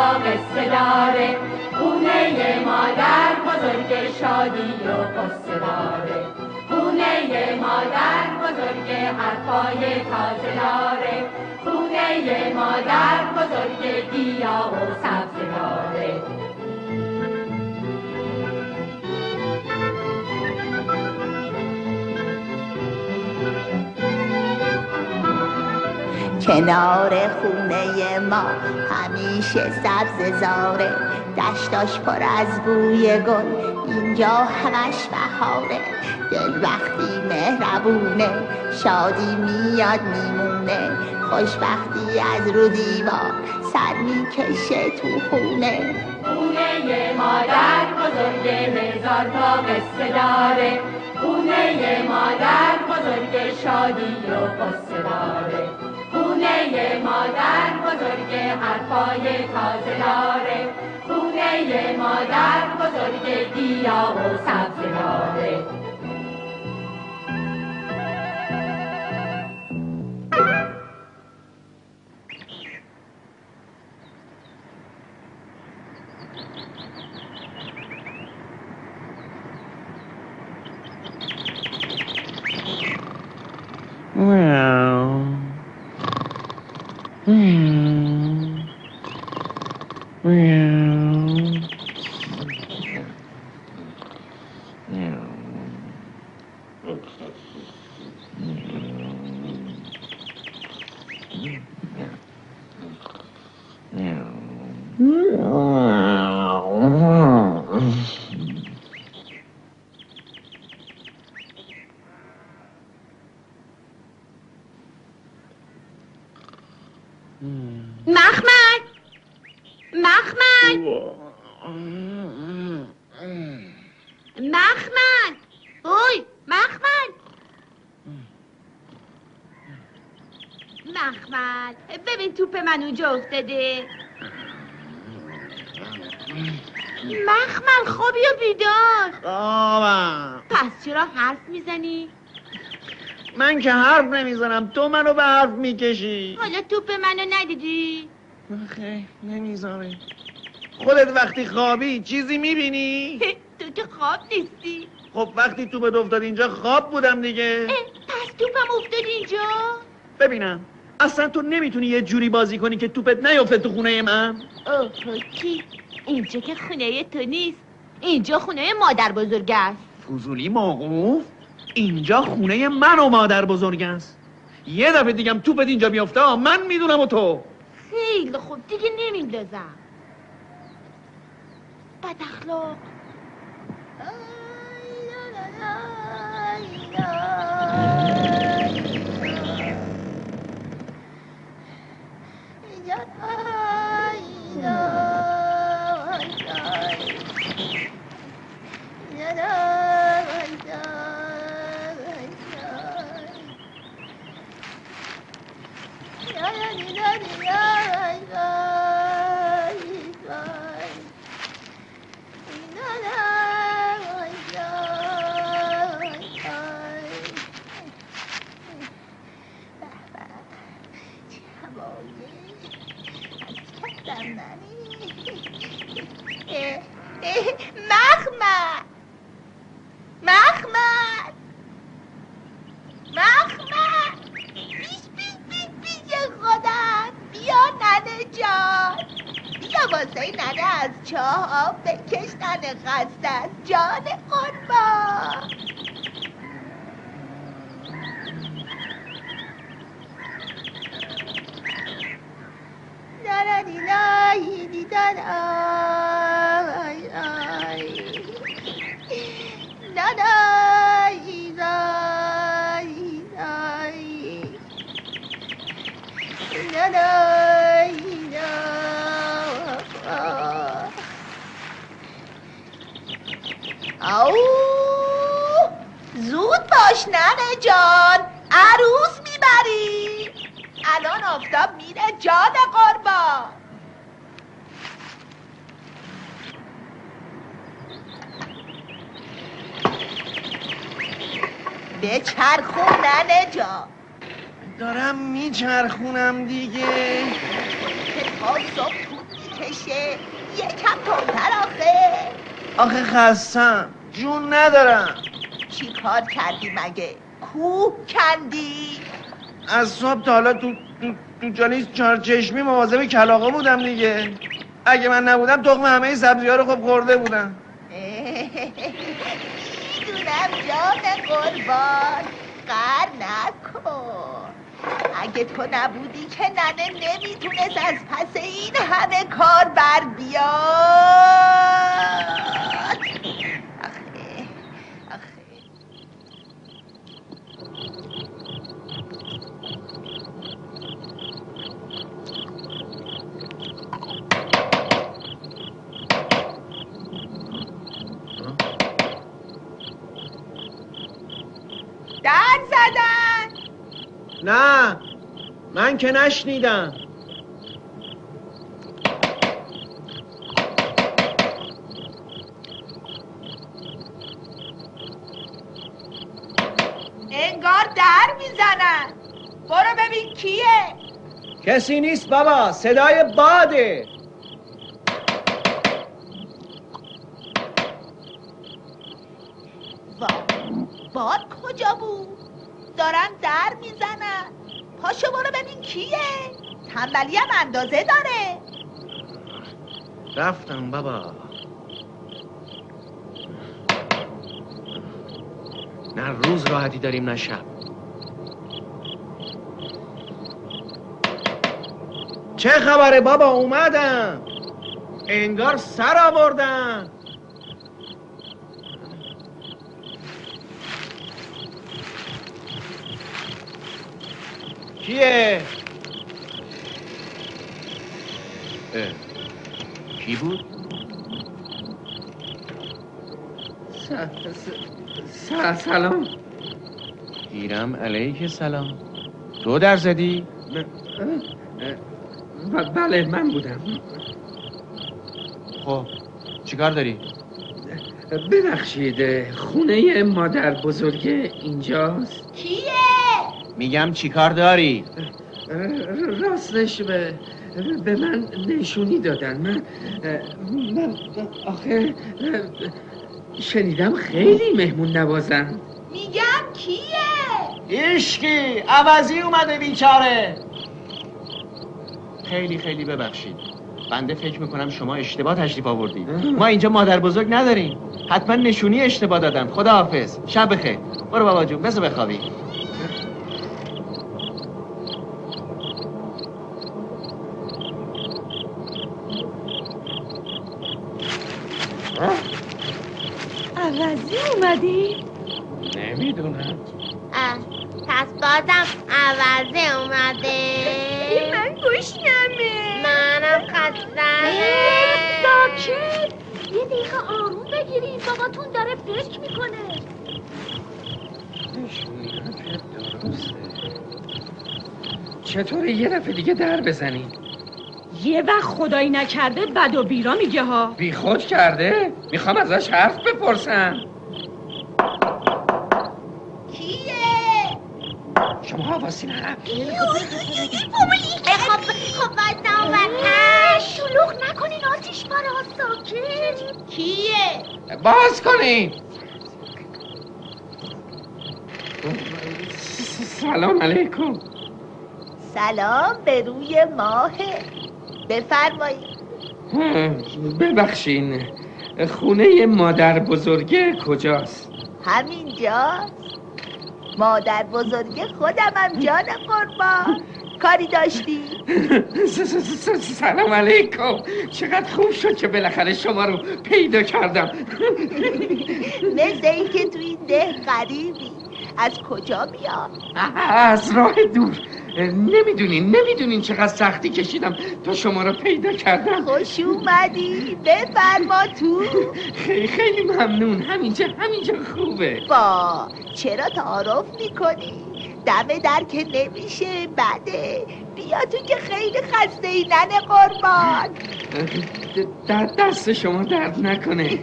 تا قصه داره، خونه مادر بزرگ شادی و قصه داره، خونه مادر بزرگ حرفای تازه داره، خونه مادر بزرگ گیاه و سبزه داره. کنار خونه ما همیشه سبز زاره، دشتاش پر از بوی گل، اینجا همش بهاره. دل وقتی مهربونه شادی میاد میمونه، خوشبختی از رو دیوار سر میکشه تو خونه. خونه مادر بزرگ هزار تا قصه داره، خونه مادر بزرگ شادی و قصه داره، خونه مادر بزرگ حرفای تازه داره، خونه مادر بزرگ گیاه و سبزه داره. مخمل اوی مخمل ببین توپ من اونجا افتاده. مخمل خوابی و بیدار. خوابم. پس چرا حرف میزنی؟ من که حرف نمیزنم، تو منو به حرف میکشی. حالا توپ منو ندیدی؟ خیلی نمیزنه. خودت وقتی خوابی چیزی میبینی؟ تو که خواب نیستی. خب وقتی توپت افتاد اینجا خواب بودم دیگه. پس توپم افتاد اینجا؟ ببینم اصلا تو نمیتونی یه جوری بازی کنی که توپت نیفته تو خونه من؟ اوه کی؟ اینجا که خونه تو نیست، اینجا خونه مادر بزرگ است. فضولی موقوف، اینجا خونه من و مادر بزرگ است. یه دفعه دیگم توپت اینجا بیفته من میدونم و تو. خیلی خوب دیگه نمیندازم. بد اخلاق. زود باش ننه جان، عروس میبری. الان آفتاب میره جان قربان. بچرخون ننه جان. دارم میچرخونم دیگه. تا صبح میکشه. یکم تندتر آخه. آخه خستم، جون ندارم. چی کار کردی مگه؟ کوه کندی؟ از صبح تا حالا تو جالیس چهارچشمی مواظب کلاغا بودم دیگه. اگه من نبودم تخم همه سبزی‌ها رو خب خورده بودم. میدونم جان قربان، قهر نکن. اگه تو نبودی که ننه نمیتونست از پس این همه کار بر بیاد. آخه در زدن. نه من که نشنیدم. انگار در میزنن. برو ببین کیه. کسی نیست بابا، صدای باده. باد کجا بود؟ دارن در میزنن. پاشو برو ببین کیه. تنبلی هم اندازه داره. رفتم بابا. نه روز راحتی داریم نه شب. چه خبره بابا؟ اومدم. انگار سر آوردم. کیه؟ کی بود؟ سلام. ایرم علیک سلام. تو در زدی؟ بله من بودم. خب چیکار داری؟ ببخشید خونه مادر بزرگ اینجاست؟ کیه؟ میگم چیکار داری؟ راستش به من نشونی دادن. من آخه شنیدم خیلی مهمون نوازن. میگم کیه؟ ایشکی عوضی اومده بیچاره. خیلی ببخشید. بنده فکر میکنم شما اشتباه تشریف آوردید. ما اینجا مادر بزرگ نداریم. حتما نشونی اشتباه دادن. خداحافظ. شب بخیر. برو بابا جون بذار بخوابی. عوضی اومدی؟ نمیدونم. پس بازم عوضه اومده. من گشنمه. منم خستم. ساکت. یه دقیقه آروم بگیرین، باباتون داره فکر میکنه. چطوره یه دفعه دیگه در بزنی؟ یه وقت خدایی نکرده بد و بیرا میگه ها. بی خود کرده؟ میخوام ازش حرف بپرسم. کیه؟ شما حواسی نرم. خب بایستم وقت شلوغ نکنین آتیش پاره. ساکت. کیه؟ باز کنین. سلام علیکم. سلام به روی ماهه. بفرمایید. ببخشین خونه مادر بزرگه کجاست؟ همینجاست. مادر بزرگ خودمم جان قربان. کاری داشتی؟ سلام علیکم. چقدر خوب شد که بالاخره شما رو پیدا کردم. مثل این که تو این ده غریبی. از کجا بیام؟ از راه دور. نمیدونین چقدر سختی کشیدم تا شما رو پیدا کردم. خوش اومدی. بفرما تو. خیلی ممنون. همینجا خوبه. با چرا تعارف میکنی؟ دم در که نمیشه بده. بیا تو که خیلی خسته ای ننه قربان. دست شما درد نکنه.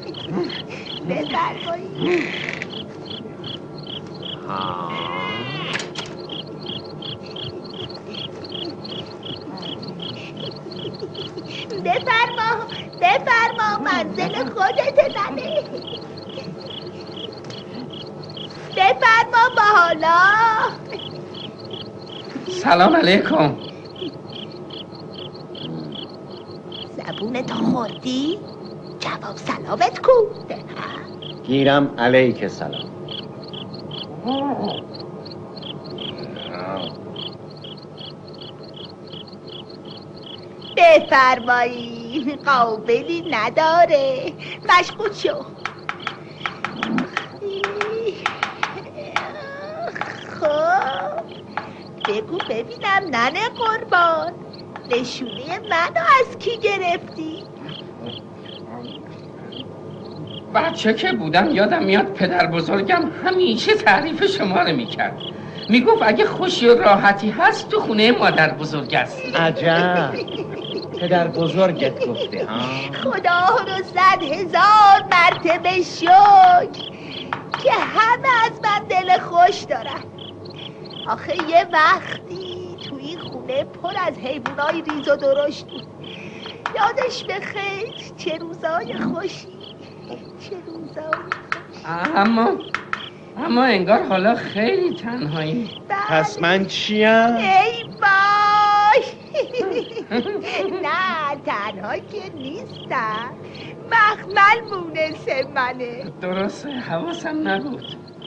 بفرمایید. بفرما منزل خودت ننه. بفرما با حالا. سلام علیکم. زبونت خوردی؟ جواب سلامت کو. گیرم علیک سلام. بفرمایی، قابلی نداره. مشغول شو. خب بگو ببینم ننه قربان، نشونه منو از کی گرفتی؟ بچه که بودم یادم میاد پدر بزرگم همیشه تعریف شما رو میکرد. میگفت اگه خوشی و راحتی هست تو خونه مادر بزرگ است. عجب، پدر بزرگت گفته ها؟ خدا رو 100,000 مرتبه شکر که همه از من دل خوش دارن. آخه یه وقتی تو این خونه پر از حیوانای ریز و درشت بود. یادش بخیر، چه روزای خوشی، چه روزای خوشی. اما انگار حالا خیلی تنهایی. پس من چیم؟ ای باش. نه تنها که نیستم، مخمل مونس منه. درسته، حواسم نبود.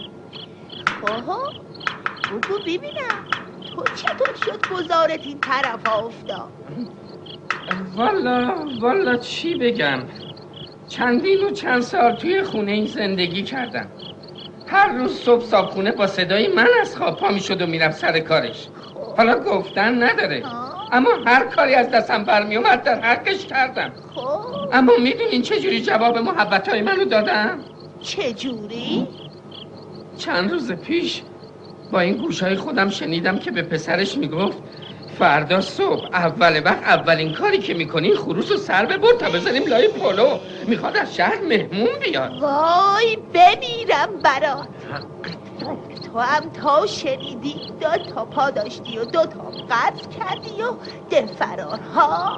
بگو ببینم تو چطور شد گذارت این طرف افتاد؟ والا چی بگم، چندین و چند سال توی خونه این زندگی کردم. هر روز صبح صابخونه با صدای من از خواب پا می شد و میرفت سر کارش. حالا گفتن نداره، اما هر کاری از دستم برمی اومد در حقش کردم. اما میدونین چجوری جواب محبتهای منو دادم؟ چجوری؟ چند روز پیش با این گوشای خودم شنیدم که به پسرش میگفت فردا صبح اول وقت اولین کاری که میکنی خروس رو سر ببر تا بزنیم لای پلو. میخواد از شهر مهمون بیاد. وای بمیرم برات. تو هم تا شنیدی 2 تا پا داشتی و 2 تا قطع کردی و ده فرار ها.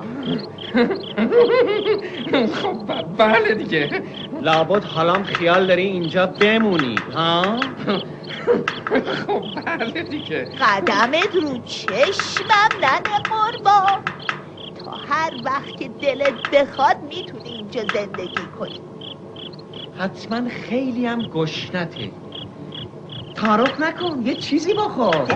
خب بله دیگه. لابد حالام خیال داری اینجا بمونی ها؟ خب بله دیگه. قدمت رو چشمم ننه قربان. تا هر وقت که دلت بخواد میتونی اینجا زندگی کنی. حتما خیلی هم گشنته. تعارف نکن، یه چیزی بخور.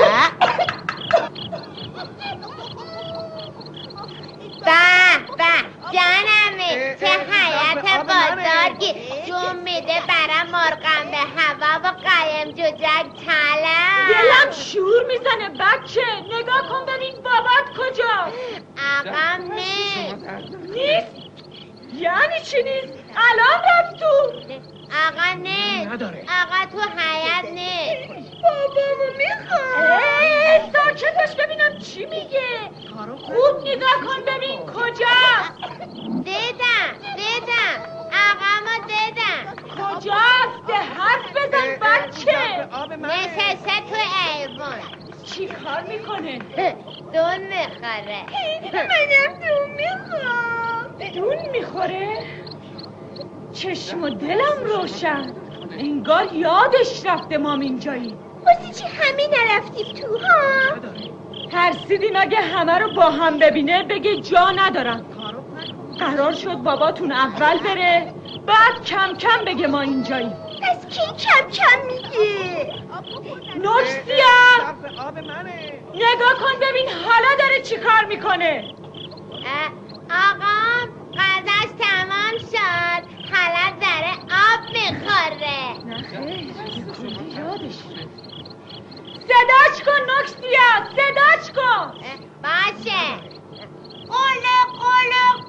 به جانمه، چه حیات بزرگی. جون میده برم مرغم به هوا و قایم جوجک طلب. دلم شور میزنه بچه. نگاه کن ببین بابات کجا. آقام نیست؟ یعنی چی نیست؟ الان رفت تو. آقا نیست. آقا تو حیات نیست. بابامو میخوام. ساکتش ببینم چی میگه. خوب نگاه کن ببین کجاست. دیدم آقامو دیدم. کجاست؟ حرف بزن بچه. نشسته تو ایوون. چی کار میکنه؟ دون میخوره. منم دون میخوام. دون میخوره؟ چشم و دلم روشن. انگار یادش رفته ما اینجایی. واسه چی همین نرفتیم تو ها؟ ترسیدیم اگه همه رو با هم ببینه بگه جا ندارم. قرار شد باباتون اول بره، بعد کم کم بگه ما اینجایی. پس کی کم کم میگه؟ نوکسیا نگاه کن ببین حالا داره چی کار میکنه. آقام غذاش تمام شد، حالا داره آب میخوره. صداش کن نوکسیا، صداش کن. باشه. قله قله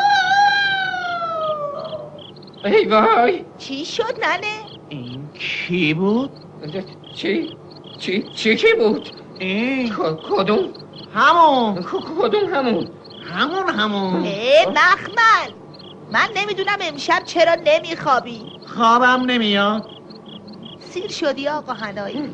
قله. ای وای، چی شد ننه؟ این کی بود؟ چی کی بود؟ این کدوم؟ همون کدوم همون؟ همون مخمل، من نمیدونم امشب چرا نمیخوابی. خوابم نمیاد. سیر شدی آقا هنایی؟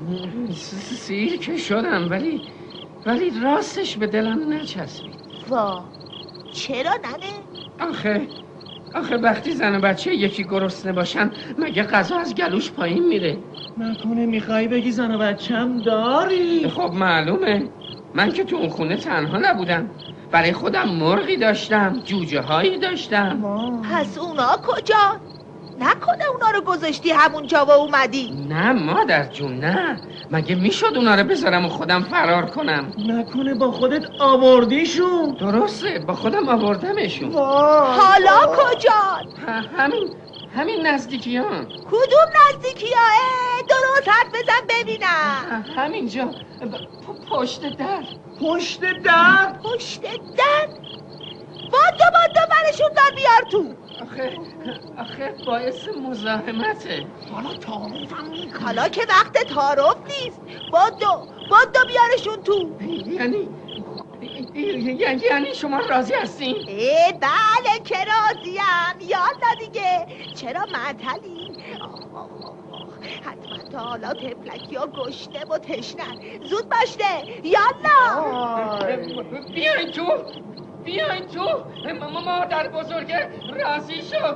سیر که شدم، ولی راستش به دلم نچسبید. وا، چرا ننه؟ آخه وقتی زن و بچه یکی گرسنه باشن مگه غذا از گلوش پایین میره؟ نکنه میخوای بگی زن و بچم داری؟ خب معلومه، من که تو اون خونه تنها نبودم، برای خودم مرغی داشتم، جوجه هایی داشتم. پس اونا کجا؟ نکنه اونا رو گذاشتی همونجا و اومدی؟ نه مادر جون نه، مگه میشد اونا رو بذارم و خودم فرار کنم؟ نکنه با خودت آوردیشون؟ درسته، با خودم آوردمشون. حالا کجا؟ همین نزدیکیان. کدوم نزدیکیاه؟ درست حرف بزن ببینم. همینجا پشت در. پشت در؟ پشت در؟ بادو برشون دار بیار تو. آخه باعث مزاحمته. حالا که وقت تعارف نیست. بادو بیارشون تو. یعنی شما راضی هستین؟ بله که راضیم. یالا دیگه چرا معطلی؟ حتما تا حالا تفلکی ها گشته و تشنن. زود باشته یالا. بیاین تو مادر بزرگه راضی شد.